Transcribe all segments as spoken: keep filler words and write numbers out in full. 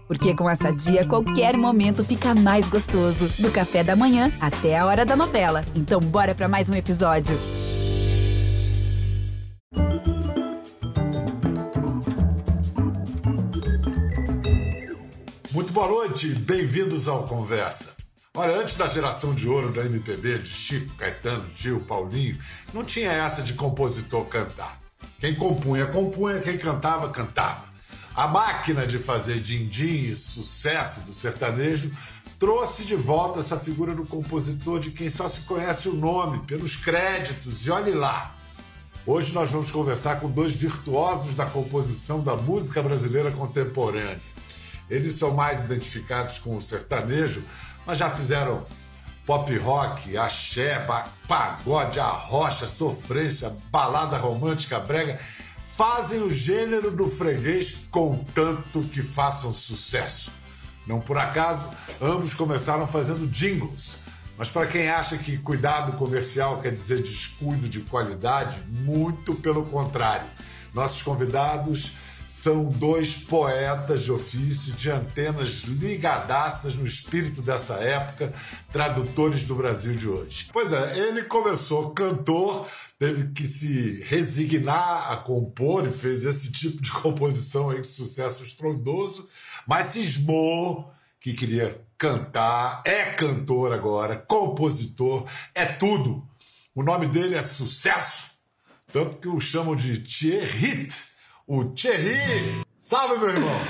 Porque com a Sadia, qualquer momento fica mais gostoso. Do café da manhã até a hora da novela. Então bora pra mais um episódio. Muito boa noite, bem-vindos ao Conversa. Olha, antes da geração de ouro da M P B, de Chico, Caetano, Gil, Paulinho, não tinha essa de compositor cantar. Quem compunha, compunha, quem cantava, cantava. A máquina de fazer din-din e sucesso do sertanejo trouxe de volta essa figura do compositor de quem só se conhece o nome, pelos créditos, e olhe lá. Hoje nós vamos conversar com dois virtuosos da composição da música brasileira contemporânea. Eles são mais identificados com o sertanejo, mas já fizeram pop rock, axé, pagode, arrocha, sofrência, balada romântica, brega. Fazem o gênero do freguês contanto que façam sucesso. Não por acaso, ambos começaram fazendo jingles. Mas para quem acha que cuidado comercial quer dizer descuido de qualidade, muito pelo contrário. Nossos convidados são dois poetas de ofício, de antenas ligadaças no espírito dessa época, tradutores do Brasil de hoje. Pois é, ele começou cantor, teve que se resignar a compor e fez esse tipo de composição aí com sucesso estrondoso, mas cismou que queria cantar, é cantor agora, compositor, é tudo. O nome dele é Sucesso, tanto que o chamam de Thierry, o Thierry. Salve, meu irmão!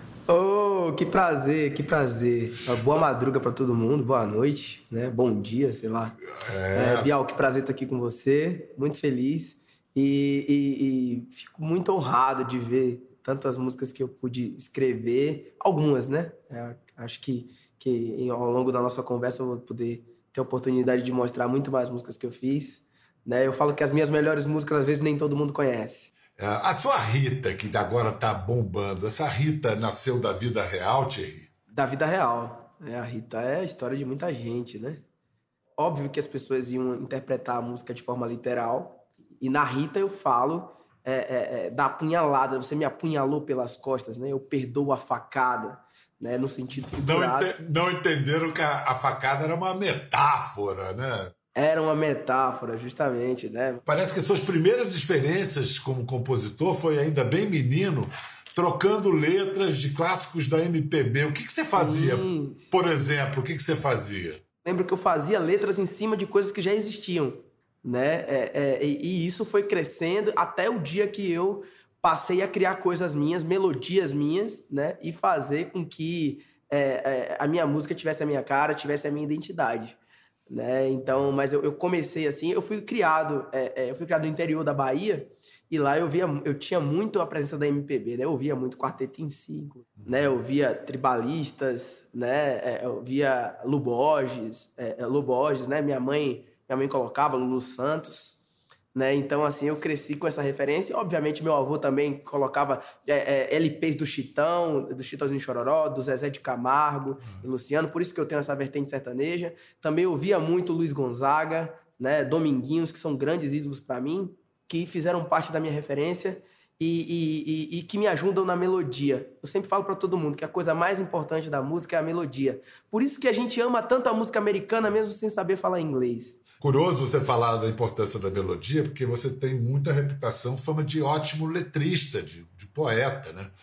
Oh, que prazer, que prazer. Boa madruga pra todo mundo, boa noite, né? Bom dia, sei lá. É. É, Bial, que prazer estar aqui com você, muito feliz. E, e, e fico muito honrado de ver tantas músicas que eu pude escrever, algumas, né? É, acho que, que ao longo da nossa conversa eu vou poder ter a oportunidade de mostrar muito mais músicas que eu fiz, né? Eu falo que as minhas melhores músicas, às vezes, nem todo mundo conhece. A sua Rita, que agora tá bombando, essa Rita nasceu da vida real, Thierry? Da vida real. É, a Rita é a história de muita gente, né? Óbvio que as pessoas iam interpretar a música de forma literal. E na Rita eu falo é, é, é, da apunhalada. Você me apunhalou pelas costas, né? Eu perdoo a facada, né? No sentido figurado. Não, ente- não entenderam que a, a facada era uma metáfora, né? Era uma metáfora, justamente, né? Parece que suas primeiras experiências como compositor foi ainda bem menino, trocando letras de clássicos da M P B. O que, que você fazia, Sim. por exemplo? O que, que você fazia? Lembro que eu fazia letras em cima de coisas que já existiam, né? É, é, e isso foi crescendo até o dia que eu passei a criar coisas minhas, melodias minhas, né? E fazer com que é, é, a minha música tivesse a minha cara, tivesse a minha identidade. Né? Então, mas eu, eu comecei assim, eu fui criado, é, é, eu fui criado no interior da Bahia e lá eu via, eu tinha muito a presença da M P B, né? Eu via muito Quarteto em Cinco, né? Eu via Tribalistas, né? É, eu via Lu Borges, é, é, Lu Borges, né? Minha mãe, minha mãe colocava Lulu Santos, né? Então, assim, eu cresci com essa referência. Obviamente, meu avô também colocava é, é, L Ps do Chitão, do Chitãozinho Chororó, do Zezé de Camargo e Luciano. Por isso que eu tenho essa vertente sertaneja. Também ouvia muito Luiz Gonzaga, né? Dominguinhos, que são grandes ídolos para mim, que fizeram parte da minha referência e, e, e, e que me ajudam na melodia. Eu sempre falo para todo mundo que a coisa mais importante da música é a melodia. Por isso que a gente ama tanto a música americana, mesmo sem saber falar inglês. Curioso você falar da importância da melodia, porque você tem muita reputação, fama de ótimo letrista, de, de poeta, né?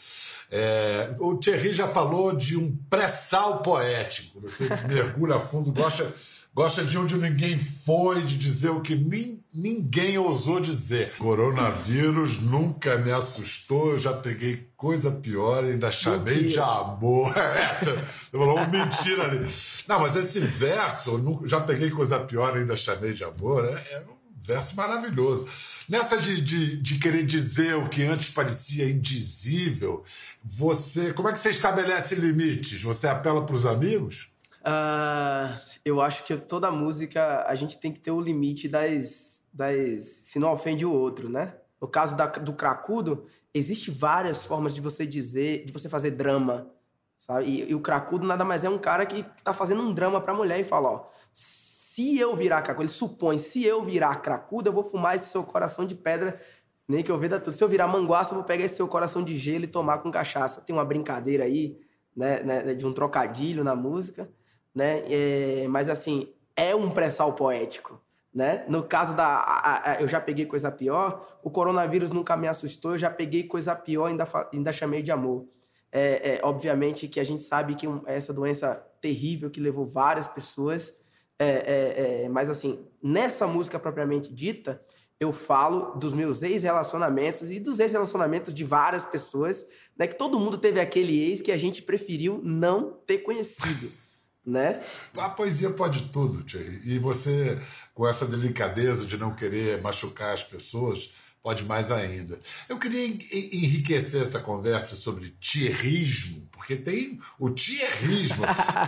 É, o Thierry já falou de um pré-sal poético. Você mergulha a fundo, gosta, gosta de onde ninguém foi, de dizer o que nin, ninguém ousou dizer. Coronavírus nunca me assustou, eu já peguei coisa pior e ainda chamei Mentira. de amor. Você falou uma mentira ali. Não, mas esse verso, eu já peguei coisa pior e ainda chamei de amor, é, é um verso maravilhoso. Nessa de, de, de querer dizer o que antes parecia indizível, você, como é que você estabelece limites? Você apela para os amigos? Uh, eu acho que toda música a gente tem que ter o limite das, das... se não ofende o outro, né? No caso da, do Cracudo, existe várias formas de você dizer, de você fazer drama, sabe? E, e o Cracudo nada mais é um cara que tá fazendo um drama pra mulher e fala, ó, se eu virar Cracudo, ele supõe, se eu virar Cracudo, eu vou fumar esse seu coração de pedra, nem que eu veja tudo. Se eu virar Manguaça, eu vou pegar esse seu coração de gelo e tomar com cachaça. Tem uma brincadeira aí, né, né, de um trocadilho na música, né? É, mas, assim, é um pré-sal poético, né? No caso da... A, a, eu já peguei coisa pior, o coronavírus nunca me assustou, eu já peguei coisa pior e ainda, ainda chamei de amor. É, é, obviamente que a gente sabe que um, essa doença terrível que levou várias pessoas, é, é, é, mas, assim, nessa música propriamente dita, eu falo dos meus ex-relacionamentos e dos ex-relacionamentos de várias pessoas, né? Que todo mundo teve aquele ex que a gente preferiu não ter conhecido, né? A poesia pode tudo, Thierry. E você, com essa delicadeza de não querer machucar as pessoas, pode mais ainda. Eu queria enriquecer essa conversa sobre thierryismo, porque tem o thierryismo.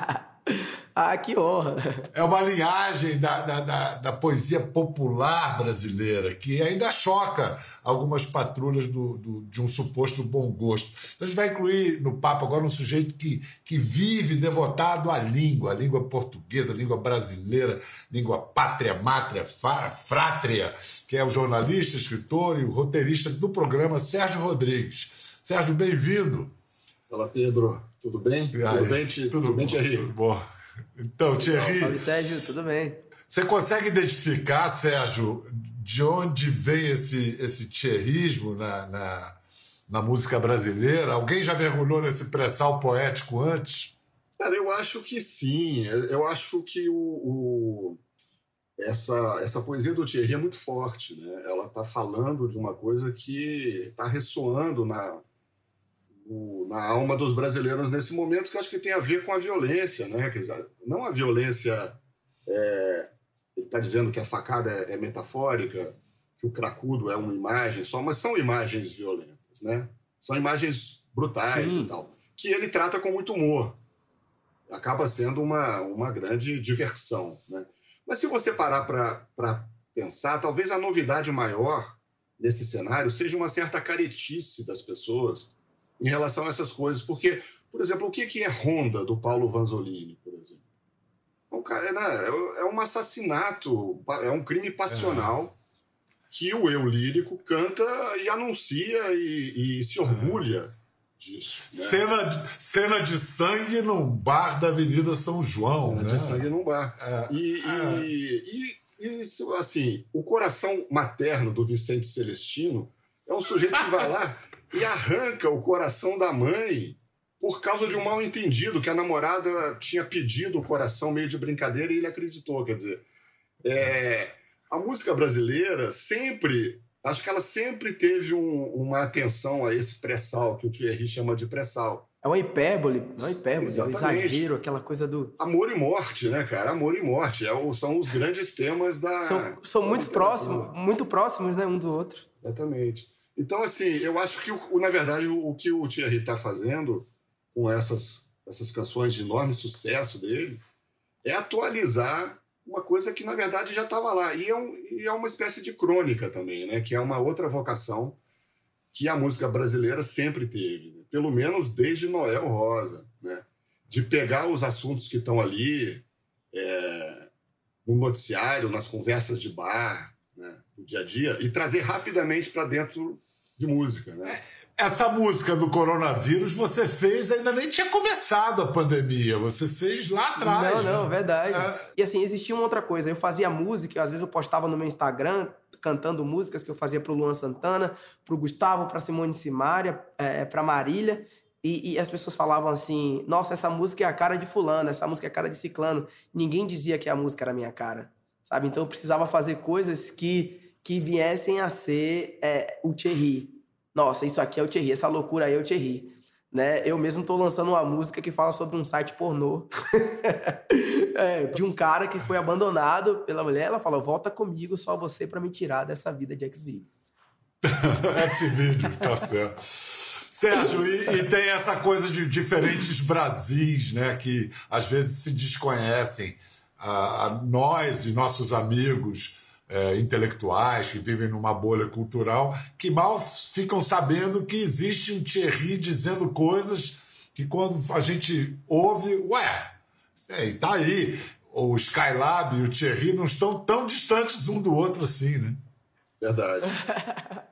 Ah, que honra! É uma linhagem da, da, da, da poesia popular brasileira que ainda choca algumas patrulhas do, do, de um suposto bom gosto. Então a gente vai incluir no papo agora um sujeito que, que vive devotado à língua, a língua portuguesa, a língua brasileira, língua pátria, mátria, frátria, que é o jornalista, escritor e o roteirista do programa Sérgio Rodrigues. Sérgio, bem-vindo! Fala, Pedro. Tudo bem? Ai, tudo bem, Tudo, tudo bem, Thierry? Tudo bom. Então, Thierry... Salve, Sérgio. Tudo bem? Você consegue identificar, Sérgio, de onde vem esse, esse thierryismo na, na, na música brasileira? Alguém já mergulhou nesse pré-sal poético antes? Cara, eu acho que sim. Eu acho que o, o, essa, essa poesia do Thierry é muito forte, né? Ela está falando de uma coisa que está ressoando na... na alma dos brasileiros nesse momento, que eu acho que tem a ver com a violência, né? Quer dizer, não a violência... É, ele está dizendo que a facada é, é metafórica, que o cracudo é uma imagem só, mas são imagens violentas, né? São imagens brutais Sim. e tal, que ele trata com muito humor. Acaba sendo uma, uma grande diversão, né? Mas se você parar para pensar, talvez a novidade maior nesse cenário seja uma certa caretice das pessoas em relação a essas coisas. Porque, por exemplo, o que é Ronda, do Paulo Vanzolini, por exemplo? É um assassinato, é um crime passional é. que o eu lírico canta e anuncia e, e se orgulha disso. Né? Cena, de, cena de sangue num bar da Avenida São João. Cena né? de sangue num bar. É. E, é. e, e isso, assim, o coração materno do Vicente Celestino é um sujeito que vai lá e arranca o coração da mãe por causa de um mal-entendido, que a namorada tinha pedido o coração meio de brincadeira e ele acreditou. Quer dizer, é, a música brasileira sempre... Acho que ela sempre teve um, uma atenção a esse pré-sal, que o Thierry chama de pré-sal. É uma hipérbole, não é hipérbole, Exatamente. É um exagero, aquela coisa do... Amor e morte, né, cara? Amor e morte é o, são os grandes temas da... São, são muito próximos, muito próximos, né, um do outro. Exatamente. Então, assim, eu acho que, o, na verdade, o, o que o Thierry está fazendo com essas, essas canções de enorme sucesso dele é atualizar uma coisa que, na verdade, já estava lá. E é, um, e é uma espécie de crônica também, né? Que é uma outra vocação que a música brasileira sempre teve, né? Pelo menos desde Noel Rosa, né? De pegar os assuntos que estão ali é, no noticiário, nas conversas de bar, né? Do dia a dia, e trazer rapidamente para dentro de música, né? Essa música do coronavírus você fez, ainda nem tinha começado a pandemia, você fez lá atrás. Não, não, né? verdade. É. E assim, existia uma outra coisa, eu fazia música, às vezes eu postava no meu Instagram, cantando músicas que eu fazia pro Luan Santana, pro Gustavo, pra Simone Simaria, é, pra Marília, e, e as pessoas falavam assim, nossa, essa música é a cara de fulano, essa música é a cara de ciclano. Ninguém dizia que a música era a minha cara, sabe? Então eu precisava fazer coisas que, que viessem a ser é, o Thierry. Nossa, isso aqui é o Thierry, essa loucura aí é o Thierry. Né? Eu mesmo tô lançando uma música que fala sobre um site pornô. é, de um cara que foi abandonado pela mulher. Ela falou, volta comigo, só você pra me tirar dessa vida de Xvideo. Xvideo, tá certo. Sérgio, e, e tem essa coisa de diferentes Brasis, né? Que às vezes se desconhecem. A, a nós e nossos amigos... É, intelectuais que vivem numa bolha cultural, que mal ficam sabendo que existe um Thierry dizendo coisas que quando a gente ouve, ué, sei, tá aí. O Skylab e o Thierry não estão tão distantes um do outro assim, né? Verdade.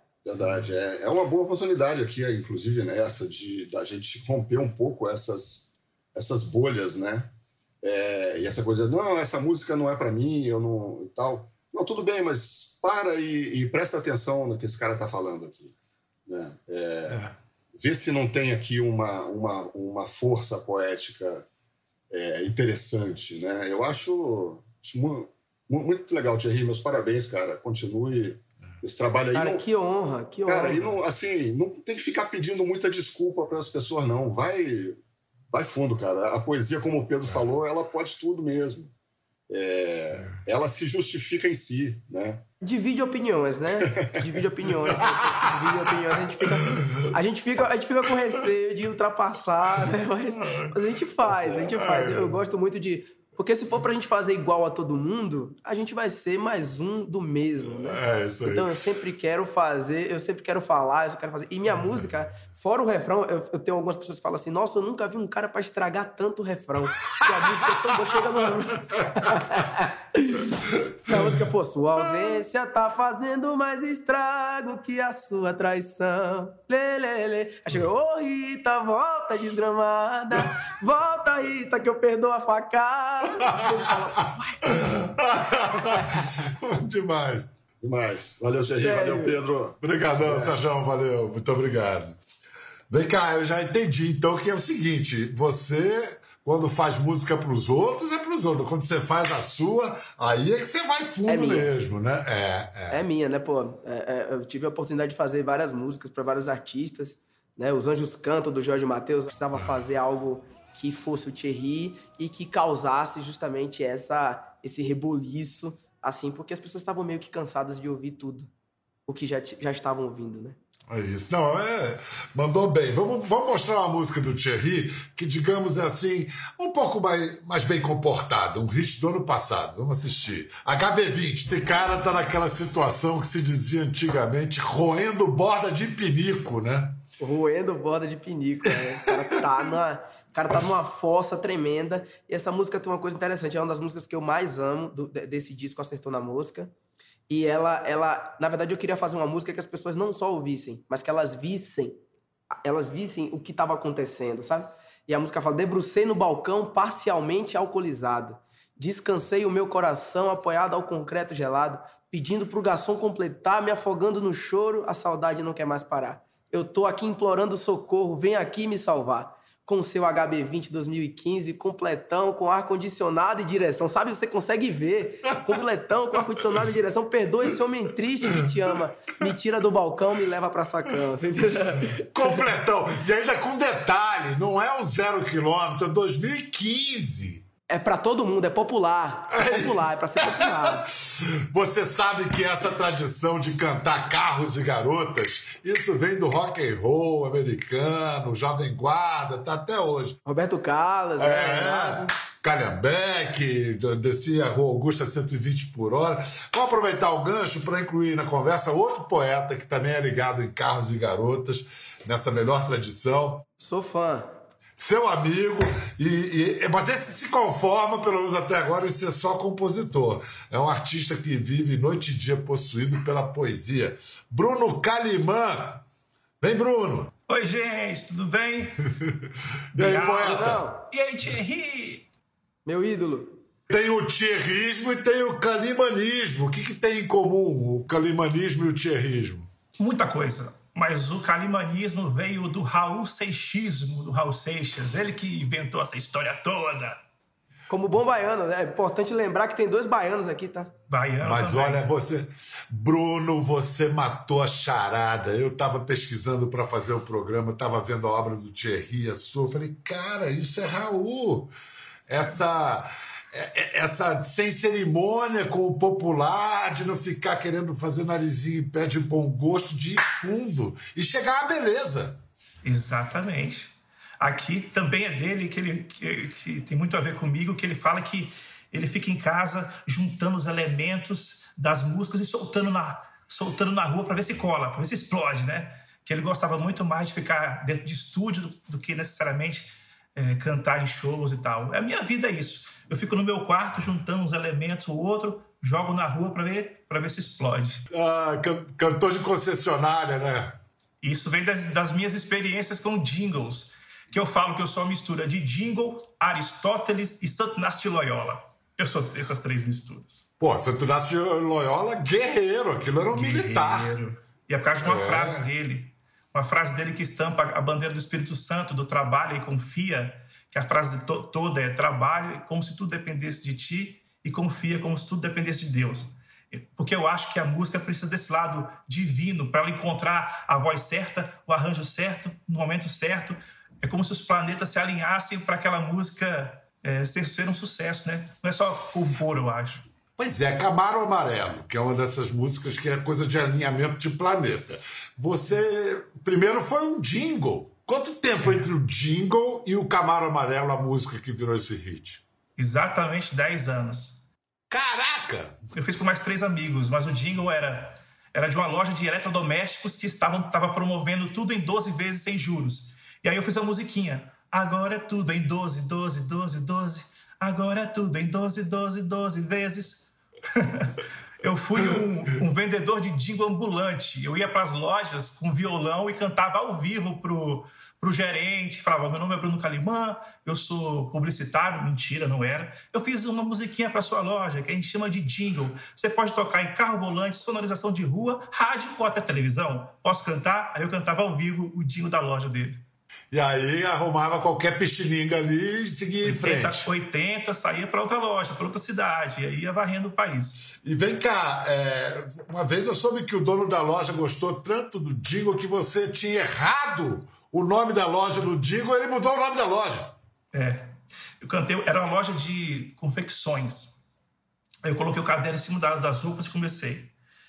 Verdade. É, é uma boa oportunidade aqui, inclusive nessa, de da gente romper um pouco essas, essas bolhas, né? É, e essa coisa, não, essa música não é para mim, eu não... e tal. Não, tudo bem, mas para e, e presta atenção no que esse cara tá falando aqui. Né? É, é. Vê se não tem aqui uma, uma, uma força poética é, interessante, né? Eu acho, acho muito, muito legal, Thierry, meus parabéns, cara. Continue esse trabalho aí. Cara, não, que honra, que honra. Cara, e não, assim, não tem que ficar pedindo muita desculpa para as pessoas, não. Vai, vai fundo, cara. A poesia, como o Pedro é. falou, ela pode tudo mesmo. É, ela se justifica em si, né? Divide opiniões, né? Divide opiniões. Divide opiniões. A gente fica, a gente fica, a gente fica com receio de ultrapassar, né? Mas, mas a gente faz, a gente faz. Eu gosto muito de... Porque se for pra gente fazer igual a todo mundo, a gente vai ser mais um do mesmo, né? É, isso aí. Então eu sempre quero fazer, eu sempre quero falar, eu quero fazer. E minha música, fora o refrão, eu, eu tenho algumas pessoas que falam assim, nossa, eu nunca vi um cara pra estragar tanto o refrão. Porque a música é tão boa, chega no... A música, pô, sua ausência tá fazendo mais estrago que a sua traição. Lê, lê, lê. Aí chega, ô Rita, volta desgramada, volta Rita que eu perdoo a facada. Demais. Demais. Valeu, Thierry. É, valeu, Pedro. Obrigadão, é. Sérgio. Valeu. Muito obrigado. Vem cá, eu já entendi. Então, que é o seguinte, você, quando faz música pros outros, é pros outros. Quando você faz a sua, aí é que você vai fundo é mesmo, né? É, é. é minha, né, pô? É, é, eu tive a oportunidade de fazer várias músicas para vários artistas, né? Os Anjos Cantam, do Jorge Mateus, precisava é. fazer algo que fosse o Thierry e que causasse justamente essa, esse reboliço, assim, porque as pessoas estavam meio que cansadas de ouvir tudo o que já, já estavam ouvindo, né? É isso. Não, é... Mandou bem. Vamos, vamos mostrar uma música do Thierry que, digamos assim, um pouco mais, mais bem comportada. Um hit do ano passado. Vamos assistir. H B vinte. Esse cara tá naquela situação que se dizia antigamente roendo borda de pinico, né? Roendo borda de pinico, né? O cara tá na... O cara tá numa fossa tremenda. E essa música tem uma coisa interessante. É uma das músicas que eu mais amo do, desse disco Acertou na Mosca. E ela, ela... Na verdade, eu queria fazer uma música que as pessoas não só ouvissem, mas que elas vissem. Elas vissem o que estava acontecendo, sabe? E a música fala... Debrucei no balcão, parcialmente alcoolizado. Descansei o meu coração apoiado ao concreto gelado. Pedindo pro garçom completar, me afogando no choro. A saudade não quer mais parar. Eu tô aqui implorando socorro. Vem aqui me salvar. Com o seu H B vinte dois mil e quinze, completão, com ar-condicionado e direção. Sabe, você consegue ver. Completão, com ar-condicionado e direção. Perdoa esse homem triste que te ama. Me tira do balcão, me leva pra sua cama. Você entendeu? Completão. E ainda com detalhe, não é um zero quilômetro, é dois mil e quinze. É pra todo mundo, é popular. É popular, é pra ser popular. Você sabe que essa tradição de cantar carros e garotas, isso vem do rock and roll americano, Jovem Guarda, tá até hoje. Roberto Carlos, é, é Calhambeque, descia a Rua Augusta cento e vinte por hora. Vamos aproveitar o gancho para incluir na conversa outro poeta que também é ligado em carros e garotas, nessa melhor tradição. Sou fã. Seu amigo, e, e, mas esse se conforma, pelo menos até agora, em ser só compositor. É um artista que vive noite e dia possuído pela poesia. Bruno Calimã. Vem, Bruno. Oi, gente, tudo bem? E aí, poeta? E aí, Thierry? Meu ídolo. Tem o thierrismo e tem o calimanismo. O que, que tem em comum o calimanismo e o thierrismo? Muita coisa. Mas o calimanismo veio do Raul Seixismo, do Raul Seixas. Ele que inventou essa história toda. Como bom baiano, né? É importante lembrar que tem dois baianos aqui, tá? Baiano Mas também. Olha, você... Bruno, você matou a charada. Eu tava pesquisando para fazer o programa, eu tava vendo a obra do Thierry, a sua. Eu falei, cara, isso é Raul. Essa... Essa sem cerimônia com o popular, de não ficar querendo fazer narizinho em pé de bom gosto, de ir fundo e chegar à beleza. Exatamente. Aqui também é dele, que, ele, que, que tem muito a ver comigo, que ele fala que ele fica em casa juntando os elementos das músicas e soltando na, soltando na rua para ver se cola, para ver se explode, né? Que ele gostava muito mais de ficar dentro de estúdio do, do que necessariamente é, cantar em shows e tal. A minha vida é isso. Eu fico no meu quarto juntando uns elementos, o outro, jogo na rua para ver, para ver se explode. Ah, can- cantor de concessionária, né? Isso vem das, das minhas experiências com jingles. que eu falo que eu sou uma mistura de Jingle, Aristóteles e Santo Inácio de Loyola. Eu sou essas três misturas. Pô, Santo Inácio de Loyola, guerreiro. Aquilo era um Guerreiro. militar. E é por causa de uma É. frase dele. Uma frase dele que estampa a bandeira do Espírito Santo, do trabalho e confia, que a frase to- toda é trabalhe como se tudo dependesse de ti e confia como se tudo dependesse de Deus. Porque eu acho que a música precisa desse lado divino para ela encontrar a voz certa, o arranjo certo, no momento certo. É como se os planetas se alinhassem para aquela música é, ser, ser um sucesso, né? Não é só compor, eu acho. Pois é, Camaro Amarelo, que é uma dessas músicas que é coisa de alinhamento de planeta. Você, primeiro foi um jingle. Quanto tempo entre o jingle e o Camaro Amarelo, a música que virou esse hit? Exatamente dez anos. Caraca! Eu fiz com mais três amigos, mas o jingle era, era de uma loja de eletrodomésticos que estavam tava promovendo tudo em doze vezes sem juros. E aí eu fiz a musiquinha. Agora é tudo em doze, doze, doze, doze. Agora é tudo em doze, doze, doze vezes. Eu fui um, um vendedor de jingle ambulante. Eu ia para as lojas com violão e cantava ao vivo pro, pro gerente. Falava, meu nome é Bruno Calimã, eu sou publicitário. Mentira, não era. Eu fiz uma musiquinha para sua loja, que a gente chama de jingle. Você pode tocar em carro volante, sonorização de rua, rádio ou até televisão. Posso cantar? Aí eu cantava ao vivo o jingle da loja dele. E aí arrumava qualquer pichilinga ali e seguia em frente. oitenta, saía para outra loja, para outra cidade, e aí ia varrendo o país. E vem cá, é, uma vez eu soube que o dono da loja gostou tanto do jingle que você tinha errado o nome da loja no jingle, ele mudou o nome da loja. É, eu cantei, era uma loja de confecções. Aí eu coloquei o caderno em cima das roupas e comecei.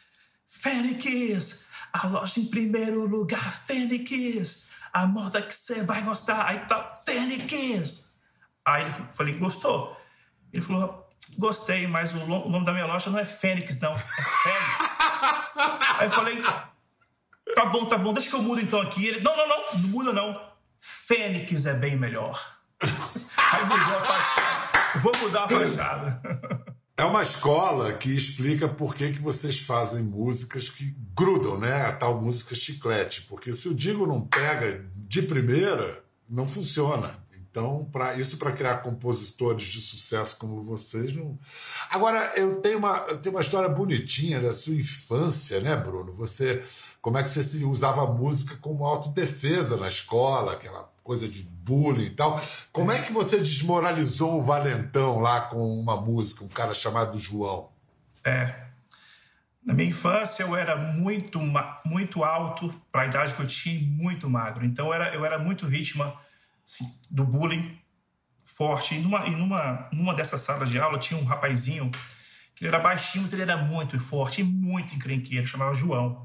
Fênix, a loja em primeiro lugar, Fênix. A moda que você vai gostar. Aí tá, Fênix. Aí eu falei, gostou? Ele falou, gostei, mas o nome da minha loja não é Fênix, não. É Fênix. Aí eu falei, tá bom, tá bom, deixa que eu mudo então aqui. Ele, não, não, não, não muda não. Fênix é bem melhor. Aí mudou a fachada. Vou mudar a fachada. É uma escola que explica por que, que vocês fazem músicas que grudam, né? A tal música chiclete. Porque se o jingle não pega de primeira, não funciona. Então, pra, isso para criar compositores de sucesso como vocês. Não... Agora, eu tenho, uma, eu tenho uma história bonitinha da sua infância, né, Bruno? Você, como é que você usava a música como autodefesa na escola, aquela coisa de bullying e tal. Como é que você desmoralizou o valentão lá com uma música, um cara chamado João? É. Na minha infância, eu era muito, muito alto para a idade que eu tinha e muito magro. Então, eu era, eu era muito vítima assim, do bullying forte. E, numa, e numa, numa dessas salas de aula, tinha um rapazinho que ele era baixinho, mas ele era muito forte e muito encrenqueiro, chamava João.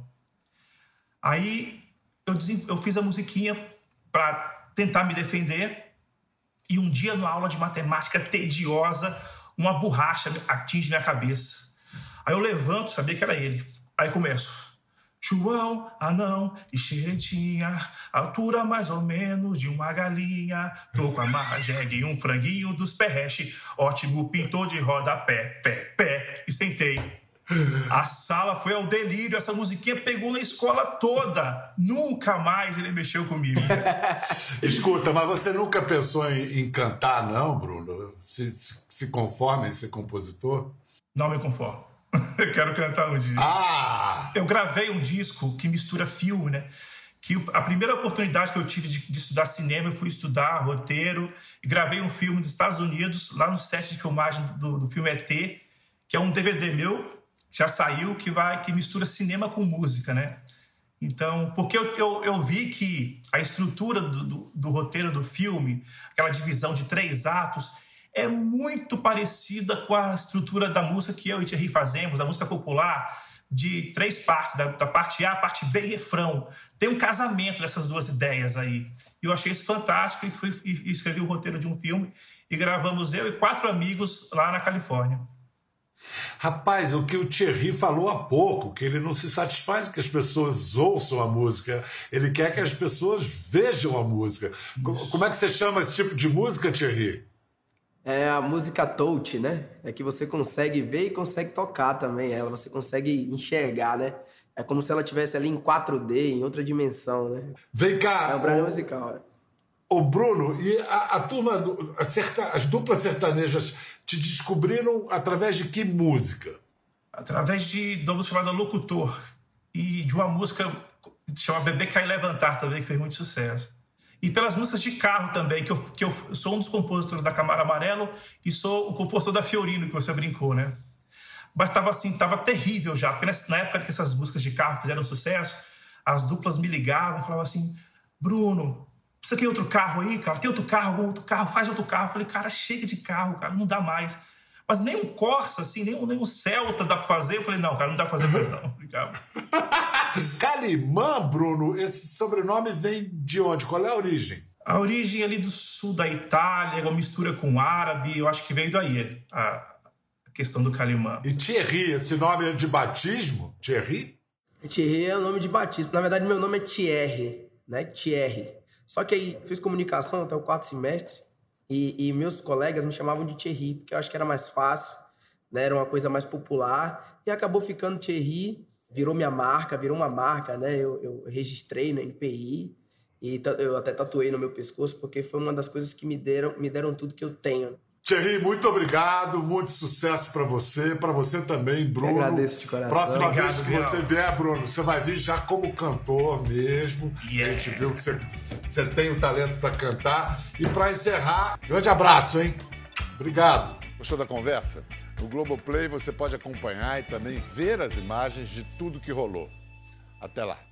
Aí, eu, eu fiz a musiquinha para tentar me defender, e um dia, na aula de matemática tediosa, uma borracha atinge minha cabeça. Aí eu levanto, sabia que era ele. Aí começo. João, anão e xeretinha, altura mais ou menos de uma galinha. Tô com a marra jegue e um franguinho dos perreche. Ótimo pintor de rodapé, pé, pé. E sentei. A sala foi ao delírio, essa musiquinha pegou na escola toda. Nunca mais ele mexeu comigo. Escuta, mas você nunca pensou em, em cantar, não, Bruno? Se, se, se conforma em ser compositor? Não me conformo. Eu quero cantar um dia. Ah! Eu gravei um disco que mistura filme, né? Que a primeira oportunidade que eu tive de, de estudar cinema, eu fui estudar roteiro e gravei um filme dos Estados Unidos, lá no set de filmagem do, do filme E T, que é um D V D meu, já saiu, que, vai, que mistura cinema com música, né? Então, porque eu, eu, eu vi que a estrutura do, do, do roteiro do filme, aquela divisão de três atos, é muito parecida com a estrutura da música que eu e Thierry fazemos, da música popular, de três partes, da, da parte A, parte B e refrão. Tem um casamento dessas duas ideias aí. E eu achei isso fantástico e, fui, e escrevi o roteiro de um filme e gravamos eu e quatro amigos lá na Califórnia. Rapaz, o que o Thierry falou há pouco, que ele não se satisfaz que as pessoas ouçam a música, ele quer que as pessoas vejam a música. Isso. Como é que você chama esse tipo de música, Thierry? É a música touch, né? É que você consegue ver e consegue tocar também ela, você consegue enxergar, né? É como se ela estivesse ali em quatro D, em outra dimensão, né? Vem cá! É o Brasil musical, é. Ô, Bruno, e a, a turma, a serta, as duplas sertanejas te descobriram através de que música? Através de, de uma música chamada Locutor e de uma música chamada Bebê Cai Levantar também, que fez muito sucesso. E pelas músicas de carro também, que eu, que eu sou um dos compositores da Camaro Amarelo e sou o compositor da Fiorino, que você brincou, né? Mas estava assim, estava terrível já, porque na época que essas músicas de carro fizeram sucesso, as duplas me ligavam e falavam assim, Bruno, você tem outro carro aí, cara? Tem outro carro, outro carro, faz outro carro. Eu falei, cara, chega de carro, cara, não dá mais. Mas nem um Corsa, assim, nem um, nem um Celta dá pra fazer. Eu falei, não, cara, não dá pra fazer mais, não. Calimã, Bruno, esse sobrenome vem de onde? Qual é a origem? A origem ali do sul da Itália, uma mistura com árabe, eu acho que veio daí, a, a questão do Calimã. E Thierry, esse nome é de batismo? Thierry? Thierry é o nome de batismo. Na verdade, meu nome é Thierry, né? Thierry. Só que aí fiz comunicação até o quarto semestre e, e meus colegas me chamavam de Thierry, porque eu acho que era mais fácil, né? Era uma coisa mais popular e acabou ficando Thierry, virou minha marca, virou uma marca, né? Eu, eu registrei no N P I e eu até tatuei no meu pescoço porque foi uma das coisas que me deram, me deram tudo que eu tenho. Thierry, muito obrigado, muito sucesso pra você, pra você também, Bruno. Eu agradeço de coração. Próxima Obrigado, vez que Biel. você vier, Bruno, você vai vir já como cantor mesmo. Yeah. A gente viu que você, você tem o talento pra cantar. E pra encerrar, grande abraço, hein? Obrigado. Gostou da conversa? No Globoplay você pode acompanhar e também ver as imagens de tudo que rolou. Até lá.